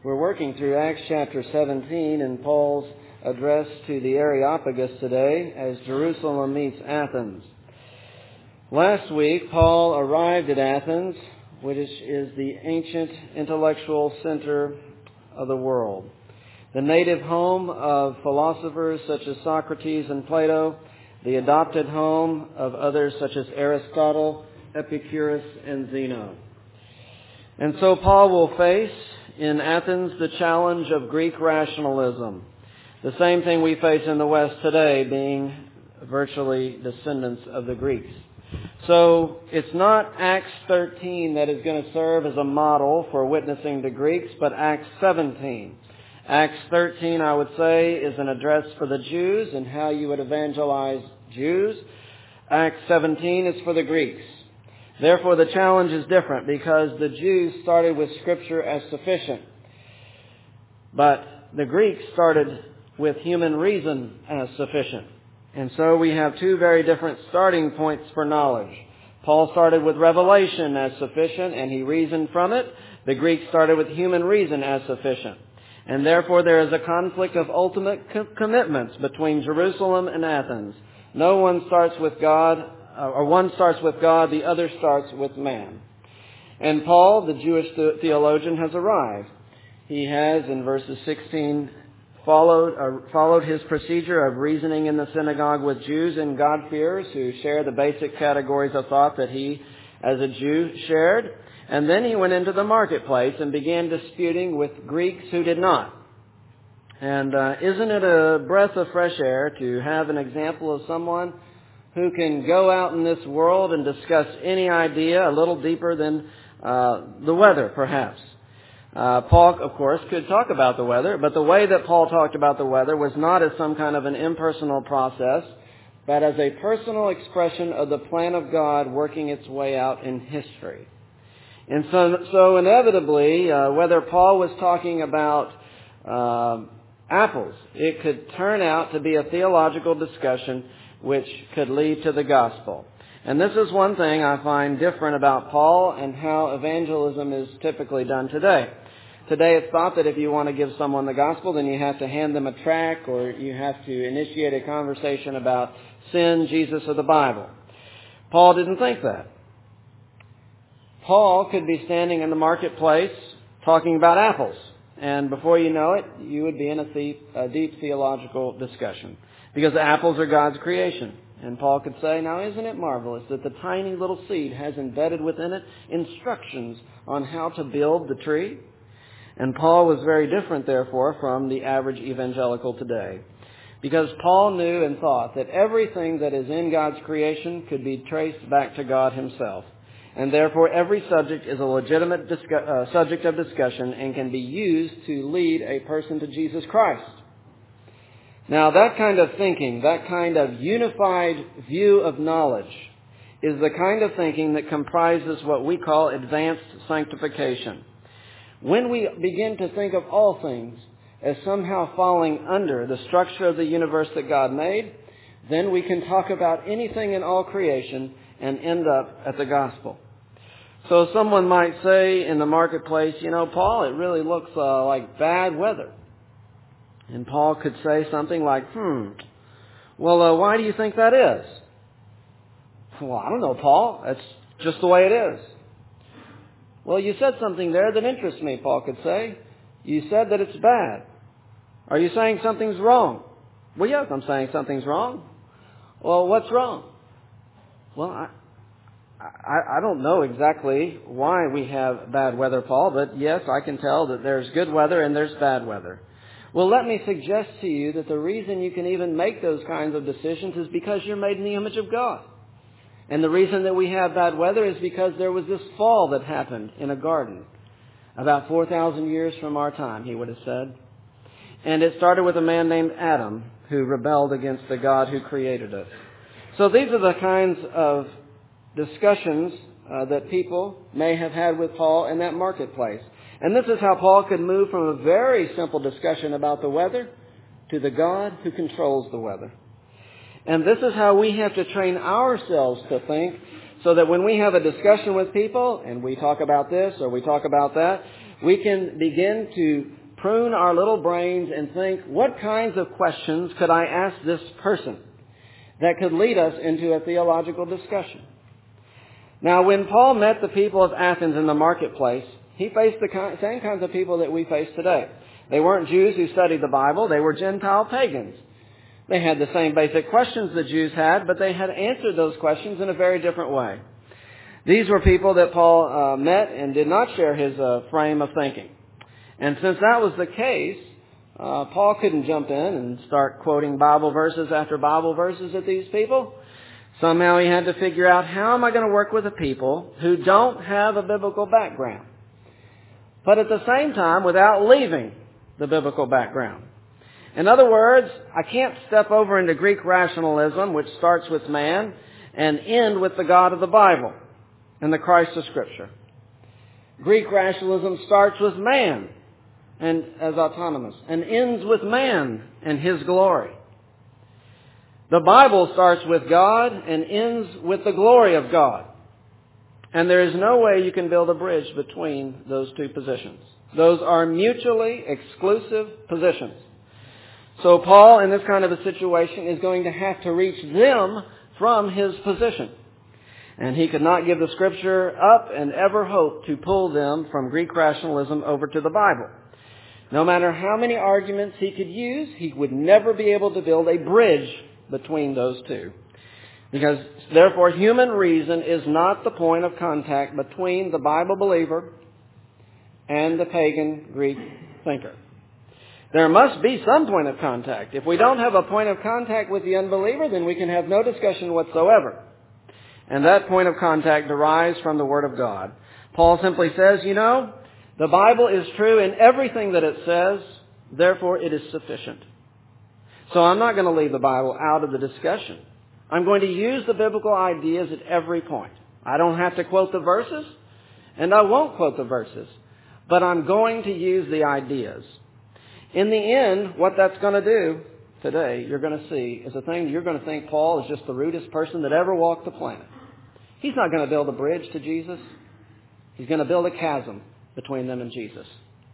We're working through Acts chapter 17 and Paul's address to the Areopagus today as Jerusalem meets Athens. Last week, Paul arrived at Athens, which is the ancient intellectual center of the world, the native home of philosophers such as Socrates and Plato, the adopted home of others such as Aristotle, Epicurus, and Zeno. And so Paul will face in Athens the challenge of Greek rationalism, the same thing we face in the West today, being virtually descendants of the Greeks. So it's not Acts 13 that is going to serve as a model for witnessing to Greeks, but Acts 17. Acts 13, I would say, is an address for the Jews and how you would evangelize Jews. Acts 17 is for the Greeks. Therefore, the challenge is different because the Jews started with Scripture as sufficient, but the Greeks started with human reason as sufficient. And so we have two very different starting points for knowledge. Paul started with revelation as sufficient, and he reasoned from it. The Greeks started with human reason as sufficient. And therefore there is a conflict of ultimate commitments between Jerusalem and Athens. No one starts with God, or one starts with God, the other starts with man. And Paul, the Jewish theologian, has arrived. He has, in verses 16, followed his procedure of reasoning in the synagogue with Jews and God-fearers who share the basic categories of thought that he, as a Jew, shared. And then he went into the marketplace and began disputing with Greeks who did not. And isn't it a breath of fresh air to have an example of someone who can go out in this world and discuss any idea a little deeper than the weather, perhaps? Paul, of course, could talk about the weather, but the way that Paul talked about the weather was not as some kind of an impersonal process, but as a personal expression of the plan of God working its way out in history. And so inevitably, whether Paul was talking about apples, it could turn out to be a theological discussion which could lead to the gospel. And this is one thing I find different about Paul and how evangelism is typically done today. Today it's thought that if you want to give someone the gospel, then you have to hand them a tract or you have to initiate a conversation about sin, Jesus, or the Bible. Paul didn't think that. Paul could be standing in the marketplace talking about apples, and before you know it, you would be in a deep theological discussion, because the apples are God's creation. And Paul could say, now isn't it marvelous that the tiny little seed has embedded within it instructions on how to build the tree? And Paul was very different, therefore, from the average evangelical today, because Paul knew and thought that everything that is in God's creation could be traced back to God himself. And therefore every subject is a legitimate subject of discussion and can be used to lead a person to Jesus Christ. Now that kind of thinking, that kind of unified view of knowledge is the kind of thinking that comprises what we call advanced sanctification. When we begin to think of all things as somehow falling under the structure of the universe that God made, then we can talk about anything in all creation and end up at the gospel. So someone might say in the marketplace, Paul, it really looks like bad weather. And Paul could say something like, why do you think that is? Well, I don't know, Paul. That's just the way it is. Well, you said something there that interests me, Paul could say. You said that it's bad. Are you saying something's wrong? Well, yes, I'm saying something's wrong. Well, what's wrong? Well, I don't know exactly why we have bad weather, Paul, but yes, I can tell that there's good weather and there's bad weather. Well, let me suggest to you that the reason you can even make those kinds of decisions is because you're made in the image of God. And the reason that we have bad weather is because there was this fall that happened in a garden about 4,000 years from our time, he would have said. And it started with a man named Adam who rebelled against the God who created us. So these are the kinds of discussions that people may have had with Paul in that marketplace. And this is how Paul could move from a very simple discussion about the weather to the God who controls the weather. And this is how we have to train ourselves to think, so that when we have a discussion with people and we talk about this or we talk about that, we can begin to prune our little brains and think, what kinds of questions could I ask this person that could lead us into a theological discussion? Now, when Paul met the people of Athens in the marketplace, he faced the same kinds of people that we face today. They weren't Jews who studied the Bible. They were Gentile pagans. They had the same basic questions the Jews had, but they had answered those questions in a very different way. These were people that Paul met and did not share his frame of thinking. And since that was the case, Paul couldn't jump in and start quoting Bible verses after Bible verses at these people. Somehow he had to figure out, how am I going to work with a people who don't have a biblical background, but at the same time without leaving the biblical background? In other words, I can't step over into Greek rationalism, which starts with man, and end with the God of the Bible and the Christ of Scripture. Greek rationalism starts with man and as autonomous, and ends with man and his glory. The Bible starts with God and ends with the glory of God. And there is no way you can build a bridge between those two positions. Those are mutually exclusive positions. So Paul, in this kind of a situation, is going to have to reach them from his position. And he could not give the Scripture up and ever hope to pull them from Greek rationalism over to the Bible. No matter how many arguments he could use, he would never be able to build a bridge between those two. Because, therefore, human reason is not the point of contact between the Bible believer and the pagan Greek thinker. There must be some point of contact. If we don't have a point of contact with the unbeliever, then we can have no discussion whatsoever. And that point of contact derives from the Word of God. Paul simply says, the Bible is true in everything that it says, therefore it is sufficient. So I'm not going to leave the Bible out of the discussion. I'm going to use the biblical ideas at every point. I don't have to quote the verses, and I won't quote the verses, but I'm going to use the ideas. In the end, what that's going to do today, you're going to see, is a thing you're going to think Paul is just the rudest person that ever walked the planet. He's not going to build a bridge to Jesus. He's going to build a chasm between them and Jesus.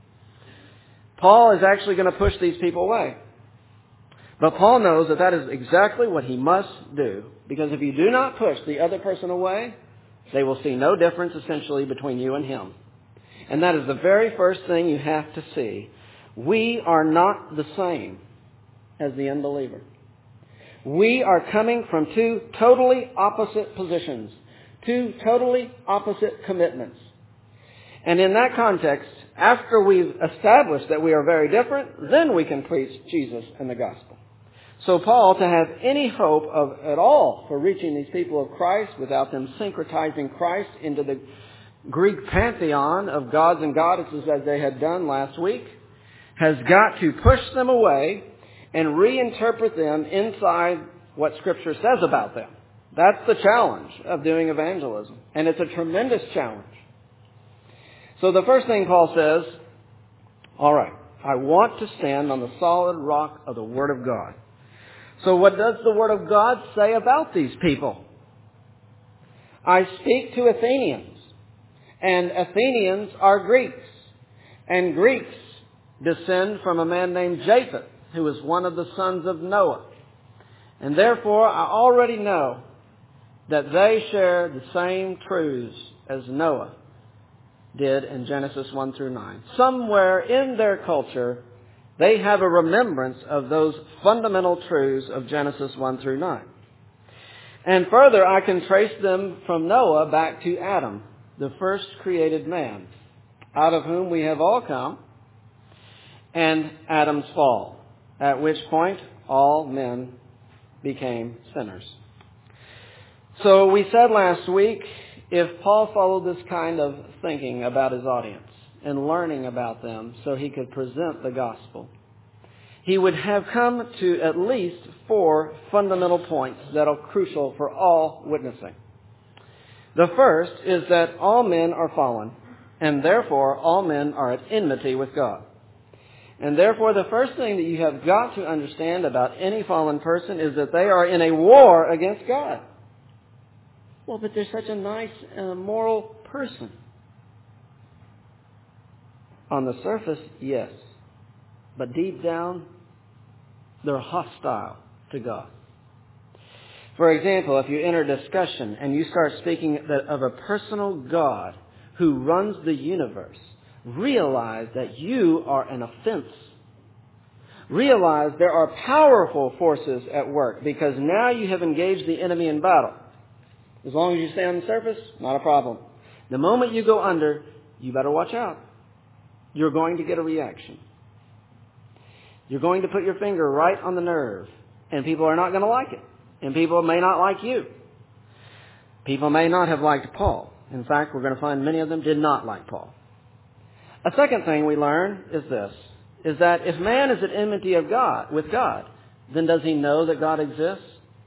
Paul is actually going to push these people away. But Paul knows that that is exactly what he must do, because if you do not push the other person away, they will see no difference essentially between you and him. And that is the very first thing you have to see. We are not the same as the unbeliever. We are coming from two totally opposite positions, two totally opposite commitments. And in that context, after we've established that we are very different, then we can preach Jesus and the gospel. So Paul, to have any hope of at all for reaching these people of Christ without them syncretizing Christ into the Greek pantheon of gods and goddesses as they had done last week, has got to push them away and reinterpret them inside what Scripture says about them. That's the challenge of doing evangelism. And it's a tremendous challenge. So the first thing Paul says, all right, I want to stand on the solid rock of the Word of God. So what does the Word of God say about these people? I speak to Athenians, and Athenians are Greeks, and Greeks descend from a man named Japheth, who was one of the sons of Noah. And therefore, I already know that they share the same truths as Noah did in Genesis 1 through 9. Somewhere in their culture, they have a remembrance of those fundamental truths of Genesis 1 through 9. And further, I can trace them from Noah back to Adam, the first created man, out of whom we have all come, and Adam's fall, at which point all men became sinners. So we said last week, if Paul followed this kind of thinking about his audience and learning about them so he could present the gospel, he would have come to at least 4 fundamental points that are crucial for all witnessing. The first is that all men are fallen, and therefore all men are at enmity with God. And therefore the first thing that you have got to understand about any fallen person is that they are in a war against God. Well, but they're such a nice and moral person. On the surface, yes. But deep down, they're hostile to God. For example, if you enter a discussion and you start speaking of a personal God who runs the universe, realize that you are an offense. Realize there are powerful forces at work because now you have engaged the enemy in battle. As long as you stay on the surface, not a problem. The moment you go under, you better watch out. You're going to get a reaction. You're going to put your finger right on the nerve, and people are not going to like it. And people may not like you. People may not have liked Paul. In fact, we're going to find many of them did not like Paul. A second thing we learn is this, is that if man is at enmity with God, then does he know that God exists?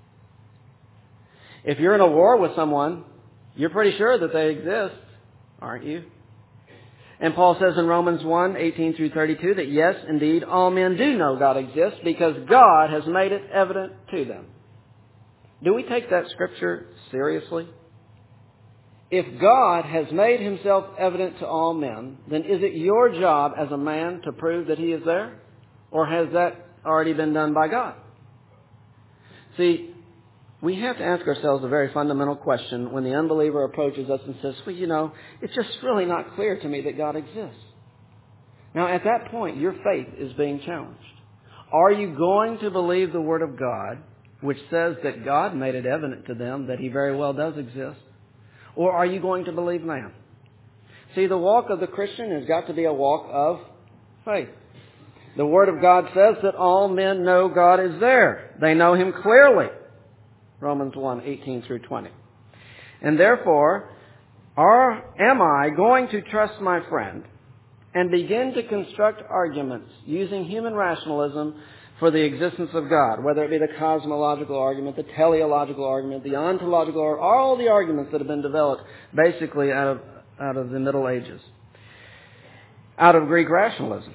If you're in a war with someone, you're pretty sure that they exist, aren't you? And Paul says in Romans 1:18 through 32 that yes, indeed, all men do know God exists because God has made it evident to them. Do we take that scripture seriously? If God has made himself evident to all men, then is it your job as a man to prove that he is there? Or has that already been done by God? See, we have to ask ourselves a very fundamental question when the unbeliever approaches us and says, well, it's just really not clear to me that God exists. Now, at that point, your faith is being challenged. Are you going to believe the Word of God, which says that God made it evident to them that he very well does exist? Or are you going to believe man? See, the walk of the Christian has got to be a walk of faith. The Word of God says that all men know God is there. They know him clearly. Romans 1:18 through 20. And therefore, am I going to trust my friend and begin to construct arguments using human rationalism for the existence of God, whether it be the cosmological argument, the teleological argument, the ontological, or all the arguments that have been developed basically out of the Middle Ages, out of Greek rationalism.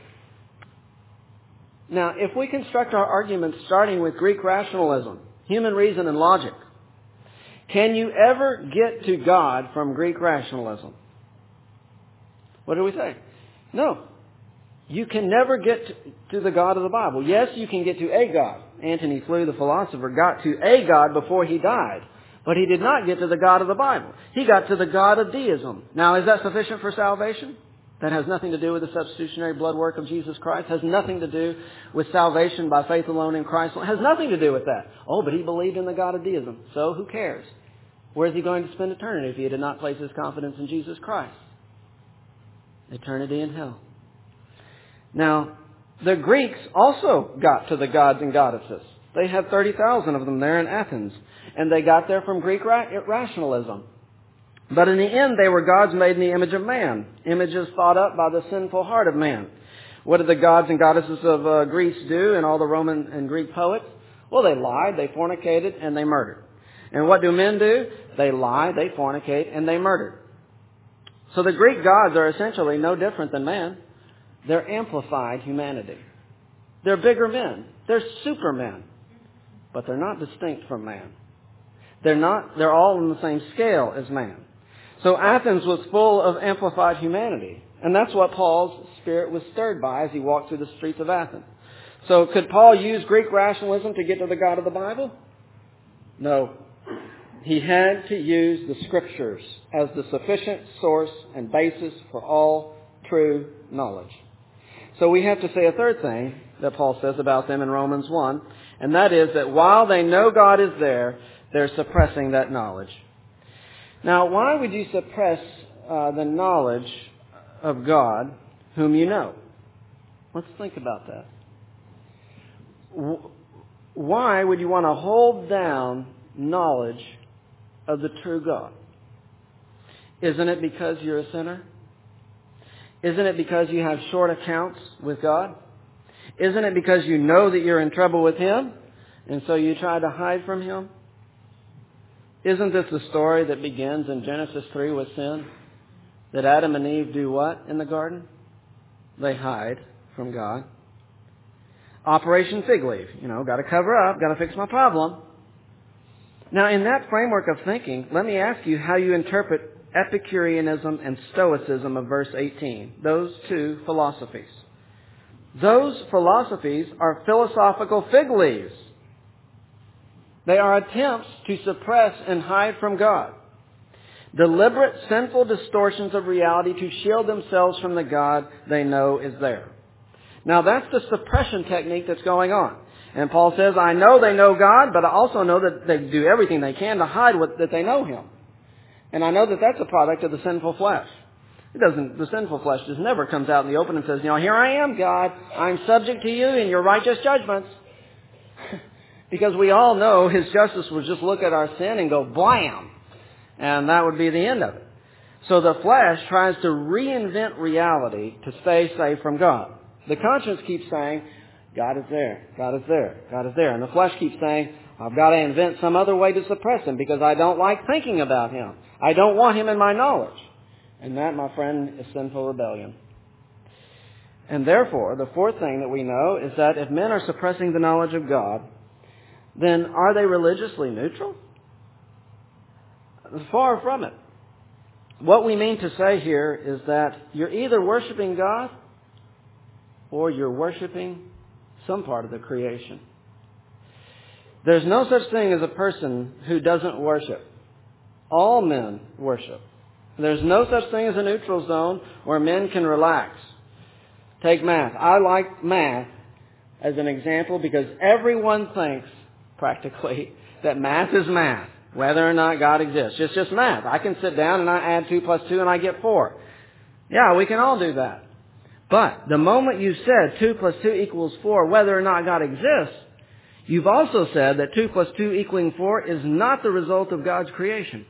Now, if we construct our arguments starting with Greek rationalism, human reason and logic, can you ever get to God from Greek rationalism? What do we say? No. You can never get to the God of the Bible. Yes, you can get to a God. Antony Flew, the philosopher, got to a God before he died. But he did not get to the God of the Bible. He got to the God of deism. Now, is that sufficient for salvation? That has nothing to do with the substitutionary blood work of Jesus Christ. Has nothing to do with salvation by faith alone in Christ. It has nothing to do with that. Oh, but he believed in the God of deism. So who cares? Where is he going to spend eternity if he did not place his confidence in Jesus Christ? Eternity in hell. Now, the Greeks also got to the gods and goddesses. They had 30,000 of them there in Athens. And they got there from Greek rationalism. But in the end, they were gods made in the image of man. Images thought up by the sinful heart of man. What did the gods and goddesses of Greece do and all the Roman and Greek poets? Well, they lied, they fornicated, and they murdered. And what do men do? They lie, they fornicate, and they murder. So the Greek gods are essentially no different than man. They're amplified humanity. They're bigger men. They're supermen. But they're not distinct from man. They're all on the same scale as man. So Athens was full of amplified humanity. And that's what Paul's spirit was stirred by as he walked through the streets of Athens. So could Paul use Greek rationalism to get to the God of the Bible? No. He had to use the Scriptures as the sufficient source and basis for all true knowledge. So we have to say a third thing that Paul says about them in Romans 1, and that is that while they know God is there, they're suppressing that knowledge. Now, why would you suppress the knowledge of God whom you know? Let's think about that. Why would you want to hold down knowledge of the true God? Isn't it because you're a sinner? Isn't it because you have short accounts with God? Isn't it because you know that you're in trouble with Him, and so you try to hide from Him? Isn't this the story that begins in Genesis 3 with sin? That Adam and Eve do what in the garden? They hide from God. Operation Fig Leaf. Got to cover up, got to fix my problem. Now, in that framework of thinking, let me ask you how you interpret Epicureanism and Stoicism of verse 18. Those two philosophies. Those philosophies are philosophical fig leaves. They are attempts to suppress and hide from God. Deliberate sinful distortions of reality to shield themselves from the God they know is there. Now that's the suppression technique that's going on. And Paul says, I know they know God, but I also know that they do everything they can to hide that they know Him. And I know that that's a product of the sinful flesh. The sinful flesh just never comes out in the open and says, here I am, God. I'm subject to you in your righteous judgments. Because we all know His justice would just look at our sin and go, blam! And that would be the end of it. So the flesh tries to reinvent reality to stay safe from God. The conscience keeps saying, God is there, God is there, God is there. And the flesh keeps saying, I've got to invent some other way to suppress Him because I don't like thinking about Him. I don't want Him in my knowledge. And that, my friend, is sinful rebellion. And therefore, the fourth thing that we know is that if men are suppressing the knowledge of God, then are they religiously neutral? Far from it. What we mean to say here is that you're either worshiping God or you're worshiping some part of the creation. There's no such thing as a person who doesn't worship. All men worship. There's no such thing as a neutral zone where men can relax. Take math. I like math as an example because everyone thinks, practically, that math is math, whether or not God exists. It's just math. I can sit down and I add 2 plus 2 and I get 4. Yeah, we can all do that. But the moment you said 2 plus 2 equals 4, whether or not God exists, you've also said that 2 plus 2 equaling 4 is not the result of God's creation.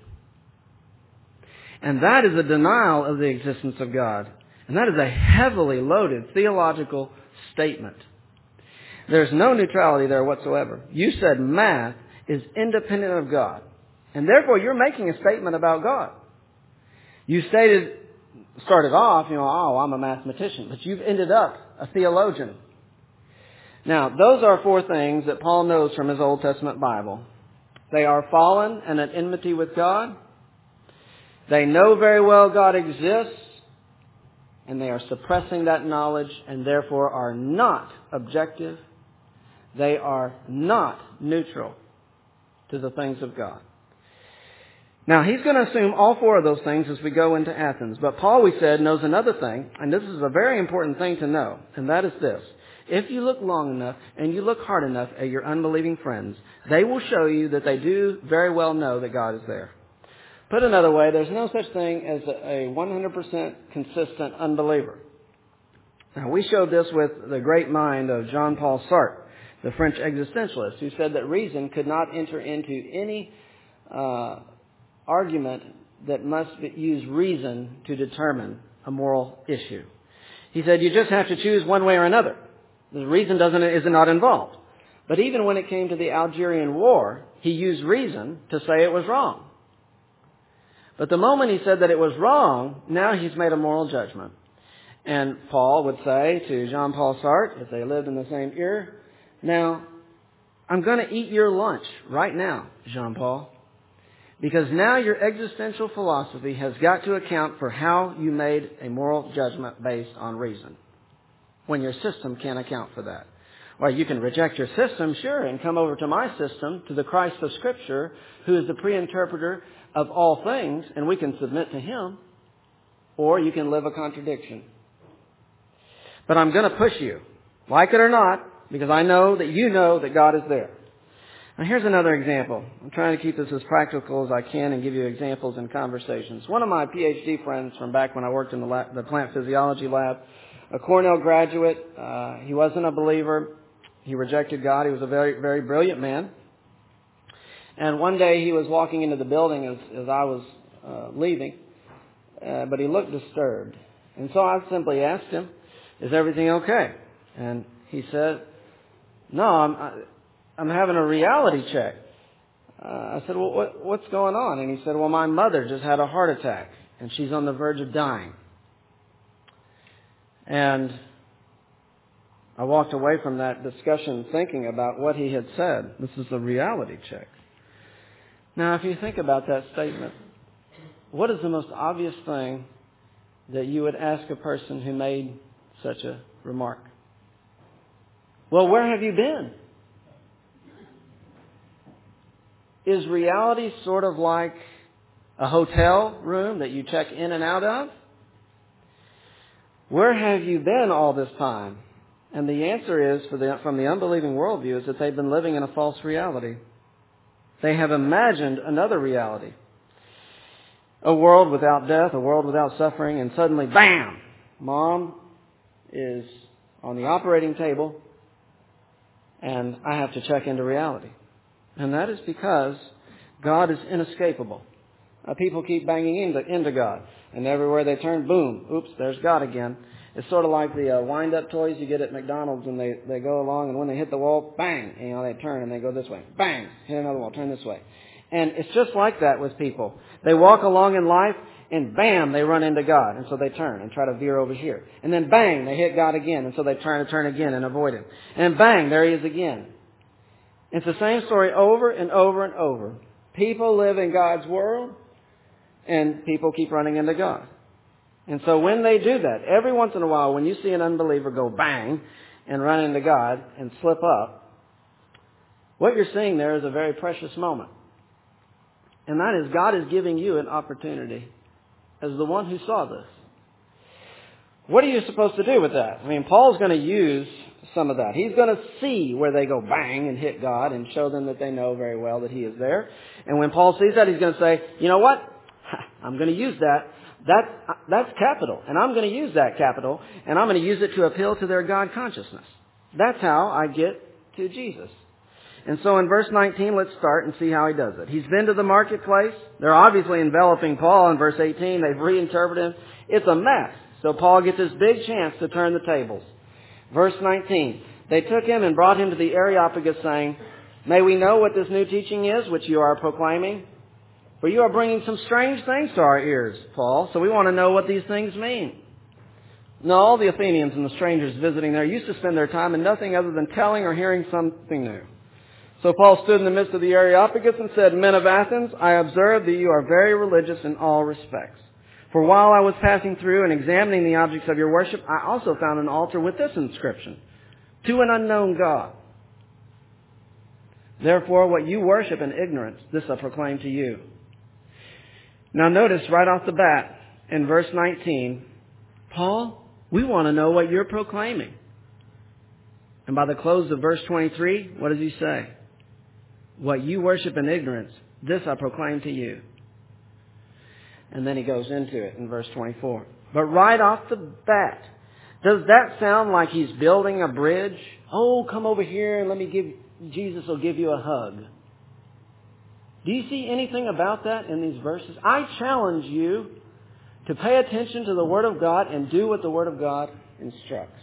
And that is a denial of the existence of God. And that is a heavily loaded theological statement. There's no neutrality there whatsoever. You said math is independent of God. And therefore you're making a statement about God. You started off, I'm a mathematician, but you've ended up a theologian. Now, those are 4 things that Paul knows from his Old Testament Bible. They are fallen and at enmity with God. They know very well God exists, and they are suppressing that knowledge and therefore are not objective. They are not neutral to the things of God. Now, he's going to assume all 4 of those things as we go into Athens. But Paul, we said, knows another thing, and this is a very important thing to know, and that is this. If you look long enough and you look hard enough at your unbelieving friends, they will show you that they do very well know that God is there. Put another way, there's no such thing as a 100% consistent unbeliever. Now, we showed this with the great mind of Jean-Paul Sartre, the French existentialist, who said that reason could not enter into any argument that must use reason to determine a moral issue. He said you just have to choose one way or another. The reason is not involved. But even when it came to the Algerian War, he used reason to say it was wrong. But the moment he said that it was wrong, now he's made a moral judgment. And Paul would say to Jean-Paul Sartre, if they lived in the same era, now, I'm going to eat your lunch right now, Jean-Paul, because now your existential philosophy has got to account for how you made a moral judgment based on reason, when your system can't account for that. Well, you can reject your system, sure, and come over to my system, to the Christ of Scripture, who is the pre-interpreter of all things, and we can submit to Him, or you can live a contradiction. But I'm going to push you, like it or not, because I know that you know that God is there. Now here's another example. I'm trying to keep this as practical as I can and give you examples in conversations. One of my PhD friends from back when I worked in the plant physiology lab, a Cornell graduate, he wasn't a believer. He rejected God. He was a very, very brilliant man. And one day he was walking into the building as I was leaving, but he looked disturbed. And so I simply asked him, is everything okay? And he said, no, I'm having a reality check. I said, well, what's going on? And he said, well, my mother just had a heart attack, and she's on the verge of dying. And I walked away from that discussion thinking about what he had said. This is a reality check. Now, if you think about that statement, what is the most obvious thing that you would ask a person who made such a remark? Well, where have you been? Is reality sort of like a hotel room that you check in and out of? Where have you been all this time? And the answer is, from the unbelieving worldview, is that they've been living in a false reality. They have imagined another reality. A world without death, a world without suffering, and suddenly, bam! Mom is on the operating table, and I have to check into reality. And that is because God is inescapable. People keep banging into God. And everywhere they turn, boom, oops, there's God again. It's sort of like the wind-up toys you get at McDonald's, and they go along, and when they hit the wall, bang, they turn and they go this way. Bang, hit another wall, turn this way. And it's just like that with people. They walk along in life, and bam, they run into God. And so they turn and try to veer over here. And then bang, they hit God again. And so they try to turn again and avoid Him. And bang, there He is again. It's the same story over and over and over. People live in God's world, and people keep running into God. And so when they do that, every once in a while, when you see an unbeliever go bang and run into God and slip up, what you're seeing there is a very precious moment. And that is, God is giving you an opportunity as the one who saw this. What are you supposed to do with that? I mean, Paul's going to use some of that. He's going to see where they go bang and hit God and show them that they know very well that He is there. And when Paul sees that, he's going to say, you know what? I'm going to use that. That's capital. And I'm going to use that capital, and I'm going to use it to appeal to their God consciousness. That's how I get to Jesus. And so in verse 19, let's start and see how he does it. He's been to the marketplace. They're obviously enveloping Paul in verse 18. They've reinterpreted him. It's a mess. So Paul gets this big chance to turn the tables. Verse 19, they took him and brought him to the Areopagus, saying, may we know what this new teaching is, which you are proclaiming? For you are bringing some strange things to our ears, Paul, so we want to know what these things mean. Now, all the Athenians and the strangers visiting there used to spend their time in nothing other than telling or hearing something new. So Paul stood in the midst of the Areopagus and said, men of Athens, I observe that you are very religious in all respects. For while I was passing through and examining the objects of your worship, I also found an altar with this inscription, to an unknown God. Therefore, what you worship in ignorance, this I proclaim to you. Now notice right off the bat in verse 19, Paul, we want to know what you're proclaiming. And by the close of verse 23, what does he say? What you worship in ignorance, this I proclaim to you. And then he goes into it in verse 24. But right off the bat, does that sound like he's building a bridge? Oh, come over here and Jesus will give you a hug. Do you see anything about that in these verses? I challenge you to pay attention to the Word of God and do what the Word of God instructs.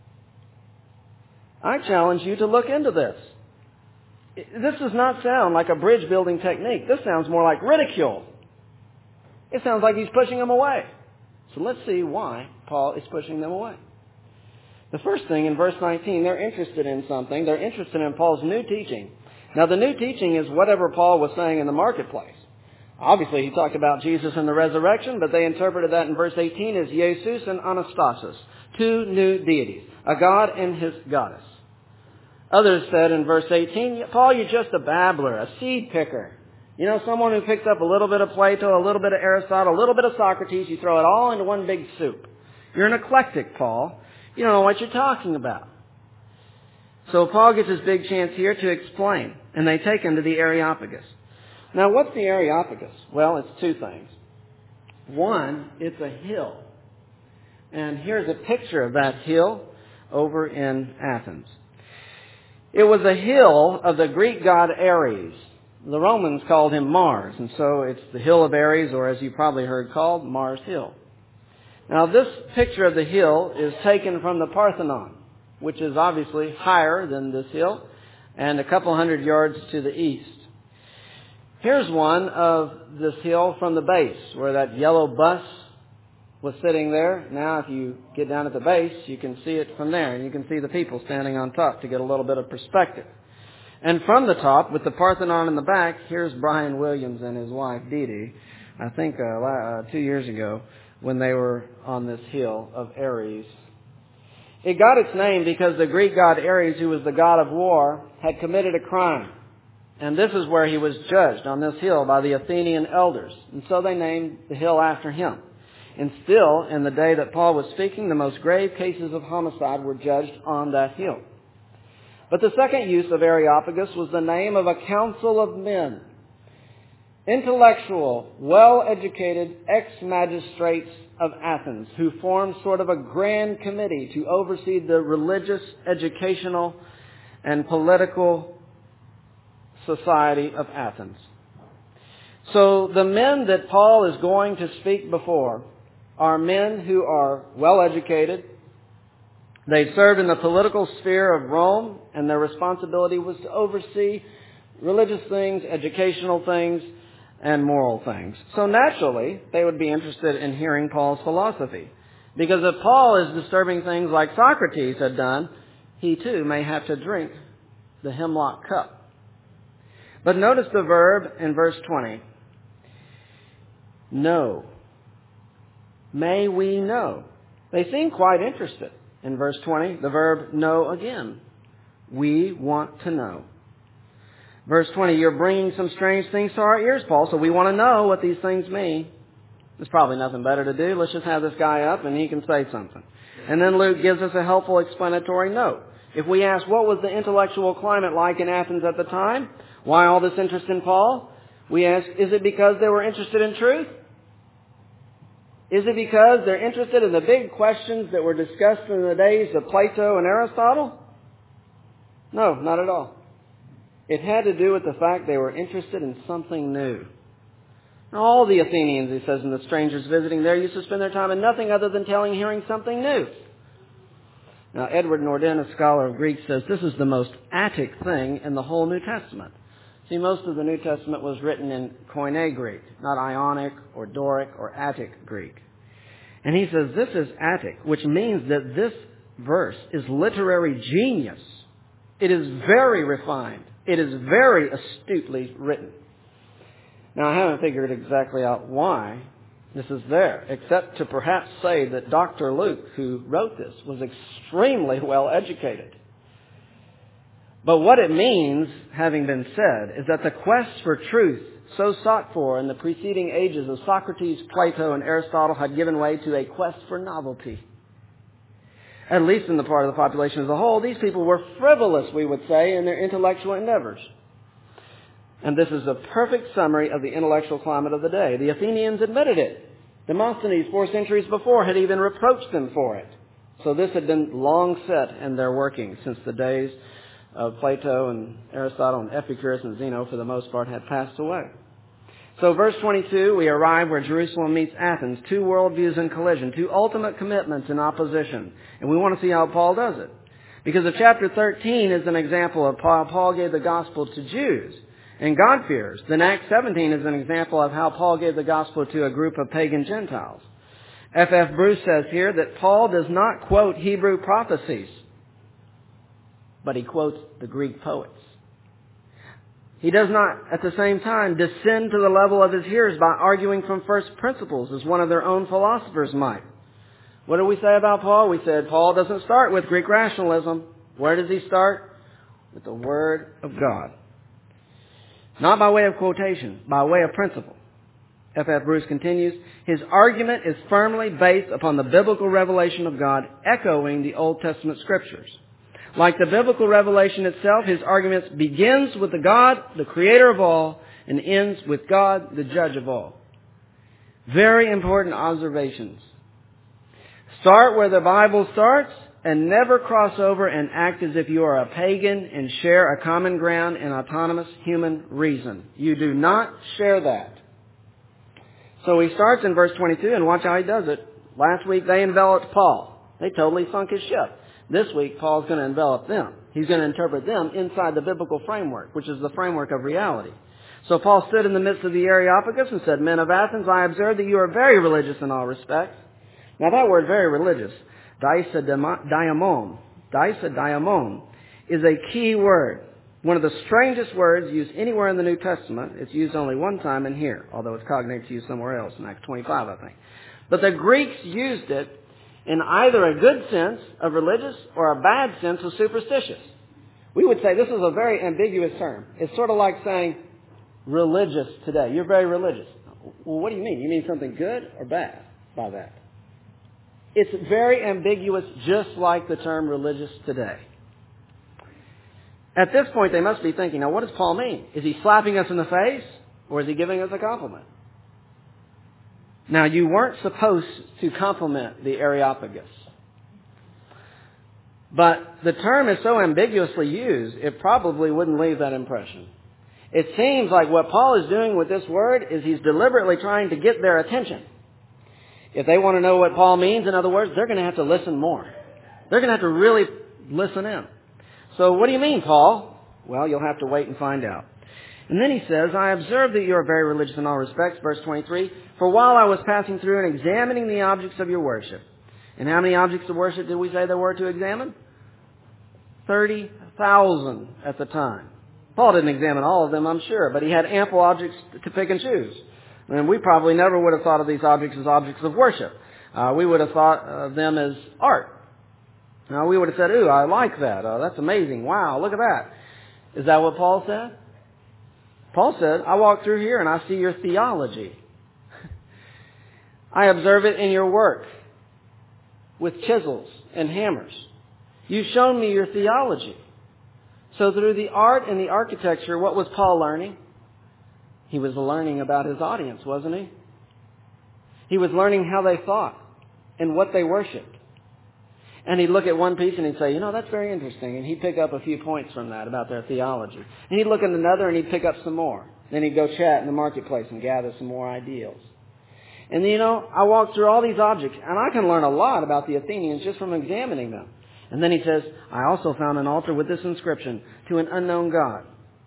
I challenge you to look into this. This does not sound like a bridge building technique. This sounds more like ridicule. It sounds like he's pushing them away. So let's see why Paul is pushing them away. The first thing in verse 19, they're interested in something. They're interested in Paul's new teaching. Now the new teaching is whatever Paul was saying in the marketplace. Obviously he talked about Jesus and the resurrection, but they interpreted that in verse 18 as Jesus and Anastasis, two new deities, a god and his goddess. Others said in verse 18, Paul, you're just a babbler, a seed picker. You know, someone who picks up a little bit of Plato, a little bit of Aristotle, a little bit of Socrates, you throw it all into one big soup. You're an eclectic, Paul. You don't know what you're talking about. So Paul gets his big chance here to explain, and they take him to the Areopagus. Now, what's the Areopagus? Well, it's two things. One, it's a hill. And here's a picture of that hill over in Athens. It was a hill of the Greek god Ares. The Romans called him Mars, and so it's the hill of Ares, or as you probably heard called, Mars Hill. Now, this picture of the hill is taken from the Parthenon, which is obviously higher than this hill, and a couple hundred yards to the east. Here's one of this hill from the base, where that yellow bus was sitting there. Now, if you get down at the base, you can see it from there, and you can see the people standing on top to get a little bit of perspective. And from the top, with the Parthenon in the back, here's Brian Williams and his wife, Dee Dee, I think 2 years ago, when they were on this hill of Ares. It got its name because the Greek god Ares, who was the god of war, had committed a crime. And this is where he was judged, on this hill, by the Athenian elders. And so they named the hill after him. And still, in the day that Paul was speaking, the most grave cases of homicide were judged on that hill. But the second use of Areopagus was the name of a council of men, intellectual, well-educated ex-magistrates of Athens, who formed sort of a grand committee to oversee the religious, educational, and political society of Athens. So the men that Paul is going to speak before are men who are well-educated. They served in the political sphere of Rome, and their responsibility was to oversee religious things, educational things, and moral things. So naturally, they would be interested in hearing Paul's philosophy. Because if Paul is disturbing things like Socrates had done, he too may have to drink the hemlock cup. But notice the verb in verse 20. Know. May we know. They seem quite interested. In verse 20, the verb know again. We want to know. Verse 20, you're bringing some strange things to our ears, Paul, so we want to know what these things mean. There's probably nothing better to do. Let's just have this guy up and he can say something. And then Luke gives us a helpful explanatory note. If we ask what was the intellectual climate like in Athens at the time, why all this interest in Paul? We ask, is it because they were interested in truth? Is it because they're interested in the big questions that were discussed in the days of Plato and Aristotle? No, not at all. It had to do with the fact they were interested in something new. All the Athenians, he says, and the strangers visiting there used to spend their time in nothing other than telling, hearing something new. Now, Edward Norden, a scholar of Greek, says this is the most Attic thing in the whole New Testament. See, most of the New Testament was written in Koine Greek, not Ionic or Doric or Attic Greek. And he says this is Attic, which means that this verse is literary genius. It is very refined. It is very astutely written. Now, I haven't figured exactly out why this is there, except to perhaps say that Dr. Luke, who wrote this, was extremely well educated. But what it means, having been said, is that the quest for truth so sought for in the preceding ages of Socrates, Plato, and Aristotle had given way to a quest for novelty. At least in the part of the population as a whole, these people were frivolous, we would say, in their intellectual endeavors. And this is a perfect summary of the intellectual climate of the day. The Athenians admitted it. Demosthenes, 4 centuries before, had even reproached them for it. So this had been long set in their working since the days of Plato and Aristotle and Epicurus and Zeno, for the most part, had passed away. So verse 22, we arrive where Jerusalem meets Athens, 2 worldviews in collision, 2 ultimate commitments in opposition. And we want to see how Paul does it. Because of chapter 13 is an example of how Paul gave the gospel to Jews and God-fearers. Then Acts 17 is an example of how Paul gave the gospel to a group of pagan Gentiles. F.F. Bruce says here that Paul does not quote Hebrew prophecies, but he quotes the Greek poets. He does not, at the same time, descend to the level of his hearers by arguing from first principles, as one of their own philosophers might. What did we say about Paul? We said Paul doesn't start with Greek rationalism. Where does he start? With the Word of God. Not by way of quotation, by way of principle. F.F. Bruce continues, his argument is firmly based upon the biblical revelation of God, echoing the Old Testament scriptures. Like the biblical revelation itself, his argument begins with the God, the creator of all, and ends with God, the judge of all. Very important observations. Start where the Bible starts, and never cross over and act as if you are a pagan and share a common ground in autonomous human reason. You do not share that. So he starts in verse 22, and watch how he does it. Last week they enveloped Paul. They totally sunk his ship. This week, Paul's going to envelop them. He's going to interpret them inside the biblical framework, which is the framework of reality. So Paul stood in the midst of the Areopagus and said, Men of Athens, I observe that you are very religious in all respects. Now that word, very religious, daisadiamon, is a key word. One of the strangest words used anywhere in the New Testament. It's used only one time in here, although it's cognated to use somewhere else, in Acts 25, I think. But the Greeks used it in either a good sense of religious or a bad sense of superstitious. We would say this is a very ambiguous term. It's sort of like saying religious today. You're very religious. Well, what do you mean? You mean something good or bad by that? It's very ambiguous, just like the term religious today. At this point, they must be thinking, now what does Paul mean? Is he slapping us in the face, or is he giving us a compliment? Now, you weren't supposed to compliment the Areopagus. But the term is so ambiguously used, it probably wouldn't leave that impression. It seems like what Paul is doing with this word is he's deliberately trying to get their attention. If they want to know what Paul means, in other words, they're going to have to listen more. They're going to have to really listen in. So what do you mean, Paul? Well, you'll have to wait and find out. And then he says, I observe that you are very religious in all respects, verse 23, for while I was passing through and examining the objects of your worship. And how many objects of worship did we say there were to examine? 30,000 at the time. Paul didn't examine all of them, I'm sure, but he had ample objects to pick and choose. And we probably never would have thought of these objects as objects of worship. We would have thought of them as art. Now, we would have said, ooh, I like that. That's amazing. Wow, look at that. Is that what Paul said? Paul said, I walk through here and I see your theology. I observe it in your work with chisels and hammers. You've shown me your theology. So through the art and the architecture, what was Paul learning? He was learning about his audience, wasn't he? He was learning how they thought and what they worshipped. And he'd look at one piece and he'd say, that's very interesting. And he'd pick up a few points from that about their theology. And he'd look at another and he'd pick up some more. Then he'd go chat in the marketplace and gather some more ideals. And I walked through all these objects and I can learn a lot about the Athenians just from examining them. And then he says, I also found an altar with this inscription, to an unknown God.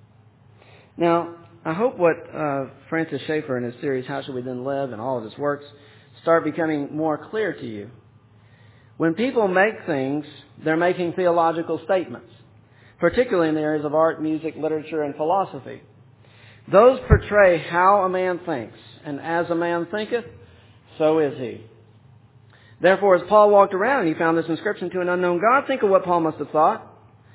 Now, I hope what Francis Schaeffer in his series, How Should We Then Live, and all of his works start becoming more clear to you. When people make things, they're making theological statements, particularly in the areas of art, music, literature, and philosophy. Those portray how a man thinks, and as a man thinketh, so is he. Therefore, as Paul walked around and he found this inscription, to an unknown God, think of what Paul must have thought.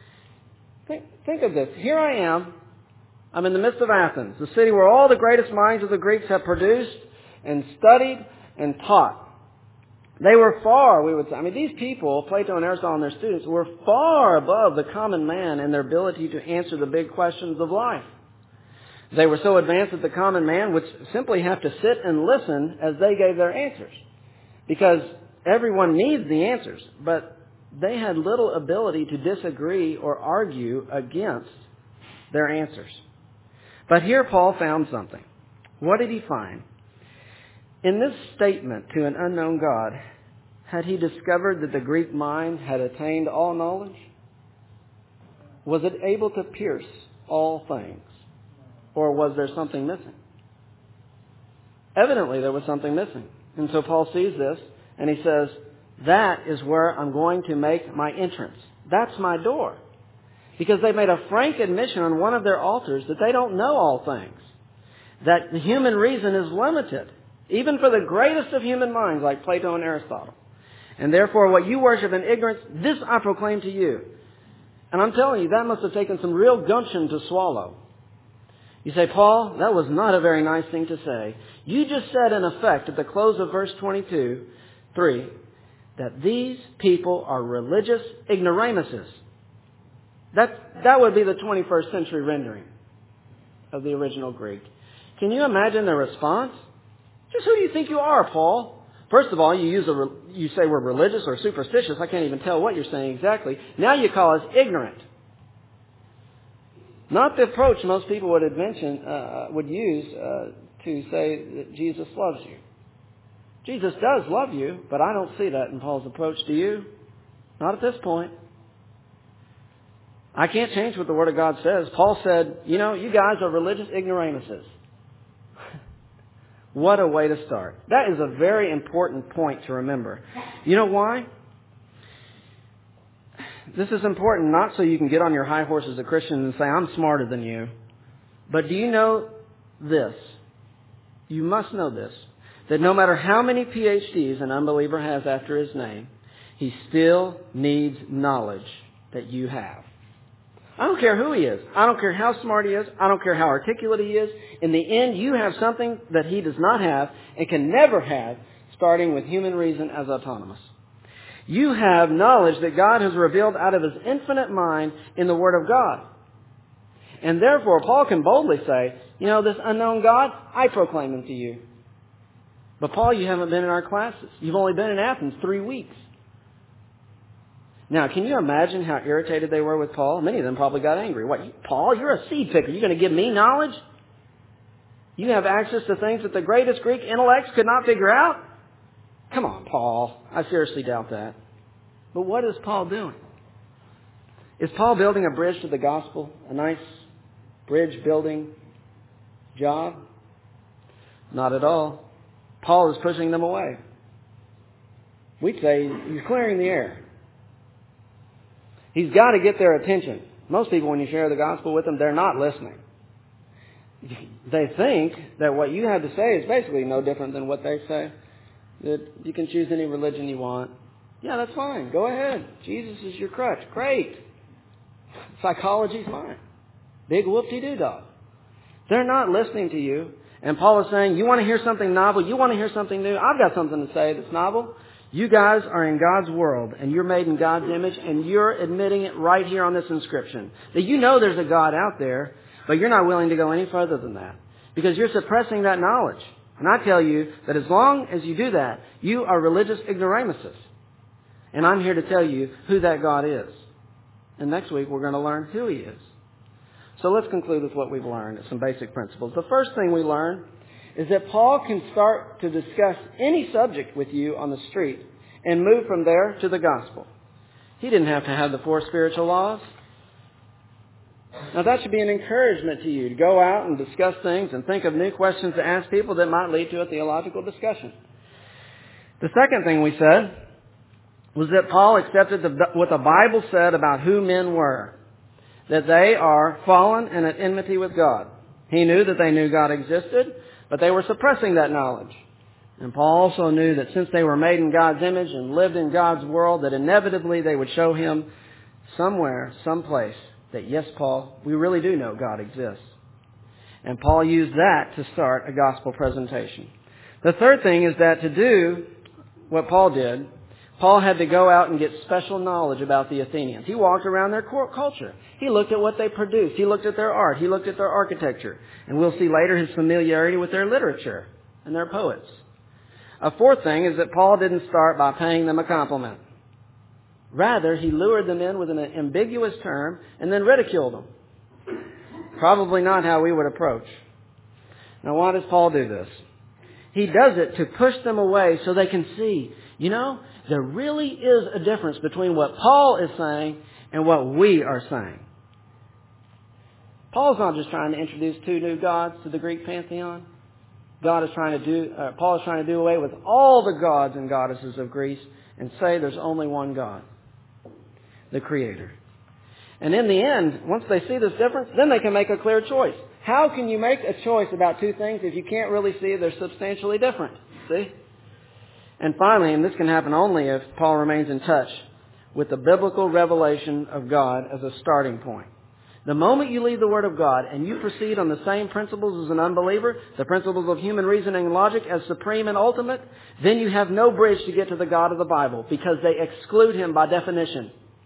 Think of this. Here I am. I'm in the midst of Athens, the city where all the greatest minds of the Greeks have produced and studied and taught. They were far, we would say, these people, Plato and Aristotle and their students, were far above the common man in their ability to answer the big questions of life. They were so advanced that the common man would simply have to sit and listen as they gave their answers. Because everyone needs the answers, but they had little ability to disagree or argue against their answers. But here Paul found something. What did he find? In this statement, to an unknown God, had he discovered that the Greek mind had attained all knowledge? Was it able to pierce all things? Or was there something missing? Evidently there was something missing. And so Paul sees this and he says, that is where I'm going to make my entrance. That's my door. Because they made a frank admission on one of their altars that they don't know all things. That the human reason is limited. Even for the greatest of human minds like Plato and Aristotle. And therefore what you worship in ignorance, this I proclaim to you. And I'm telling you, that must have taken some real gumption to swallow. You say, Paul, that was not a very nice thing to say. You just said in effect at the close of verse 22:3, that these people are religious ignoramuses. That would be the 21st century rendering of the original Greek. Can you imagine their response? Just who do you think you are, Paul? First of all, you say we're religious or superstitious. I can't even tell what you're saying exactly. Now you call us ignorant. Not the approach most people would use to say that Jesus loves you. Jesus does love you, but I don't see that in Paul's approach. Do you? Not at this point. I can't change what the Word of God says. Paul said, you guys are religious ignoramuses. What a way to start. That is a very important point to remember. You know why? This is important not so you can get on your high horse as a Christian and say, I'm smarter than you. But do you know this? You must know this. That no matter how many PhDs an unbeliever has after his name, he still needs knowledge that you have. I don't care who he is. I don't care how smart he is. I don't care how articulate he is. In the end, you have something that he does not have and can never have, starting with human reason as autonomous. You have knowledge that God has revealed out of His infinite mind in the Word of God. And therefore, Paul can boldly say, this unknown God, I proclaim Him to you. But Paul, you haven't been in our classes. You've only been in Athens 3 weeks. Now, can you imagine how irritated they were with Paul? Many of them probably got angry. What, Paul, you're a seed picker. You're going to give me knowledge? You have access to things that the greatest Greek intellects could not figure out? Come on, Paul. I seriously doubt that. But what is Paul doing? Is Paul building a bridge to the gospel? A nice bridge building job? Not at all. Paul is pushing them away. We'd say he's clearing the air. He's got to get their attention. Most people, when you share the gospel with them, they're not listening. They think that what you have to say is basically no different than what they say. That you can choose any religion you want. Yeah, that's fine. Go ahead. Jesus is your crutch. Great. Psychology's fine. Big whoop-de-doo-dog. They're not listening to you. And Paul is saying, you want to hear something novel? You want to hear something new? I've got something to say that's novel. You guys are in God's world, and you're made in God's image, and you're admitting it right here on this inscription. That you know there's a God out there, but you're not willing to go any further than that. Because you're suppressing that knowledge. And I tell you that as long as you do that, you are religious ignoramuses. And I'm here to tell you who that God is. And next week we're going to learn who He is. So let's conclude with what we've learned, some basic principles. The first thing we learn is that Paul can start to discuss any subject with you on the street and move from there to the gospel. He didn't have to have the 4 spiritual laws. Now that should be an encouragement to you to go out and discuss things and think of new questions to ask people that might lead to a theological discussion. The second thing we said was that Paul accepted what the Bible said about who men were. That they are fallen and at enmity with God. He knew that they knew God existed, but they were suppressing that knowledge. And Paul also knew that since they were made in God's image and lived in God's world, that inevitably they would show him somewhere, someplace, that yes, Paul, we really do know God exists. And Paul used that to start a gospel presentation. The third thing is that to do what Paul did, Paul had to go out and get special knowledge about the Athenians. He walked around their culture. He looked at what they produced. He looked at their art. He looked at their architecture. And we'll see later his familiarity with their literature and their poets. A fourth thing is that Paul didn't start by paying them a compliment. Rather, he lured them in with an ambiguous term and then ridiculed them. Probably not how we would approach. Now, why does Paul do this? He does it to push them away so they can see, there really is a difference between what Paul is saying and what we are saying. Paul's not just trying to introduce 2 new gods to the Greek pantheon. Paul is trying to do away with all the gods and goddesses of Greece and say there's only one God, the Creator. And in the end, once they see this difference, then they can make a clear choice. How can you make a choice about 2 things if you can't really see they're substantially different? See? And finally, and this can happen only if Paul remains in touch with the biblical revelation of God as a starting point. The moment you leave the Word of God and you proceed on the same principles as an unbeliever, the principles of human reasoning and logic as supreme and ultimate, then you have no bridge to get to the God of the Bible because they exclude Him by definition.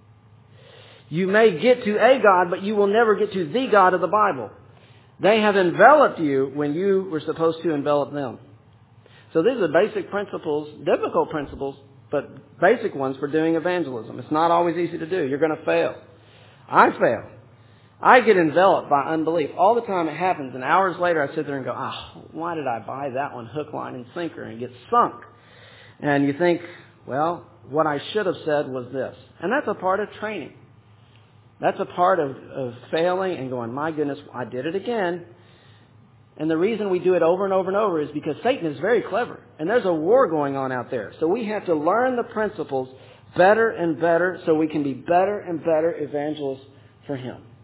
You may get to a God, but you will never get to the God of the Bible. They have enveloped you when you were supposed to envelop them. So these are basic principles, difficult principles, but basic ones for doing evangelism. It's not always easy to do. You're going to fail. I fail. I get enveloped by unbelief. All the time it happens, and hours later I sit there and go, why did I buy that one hook, line, and sinker, and get sunk? And you think, well, what I should have said was this. And that's a part of training. That's a part of failing and going, my goodness, I did it again. And the reason we do it over and over and over is because Satan is very clever. And there's a war going on out there. So we have to learn the principles better and better so we can be better and better evangelists for Him.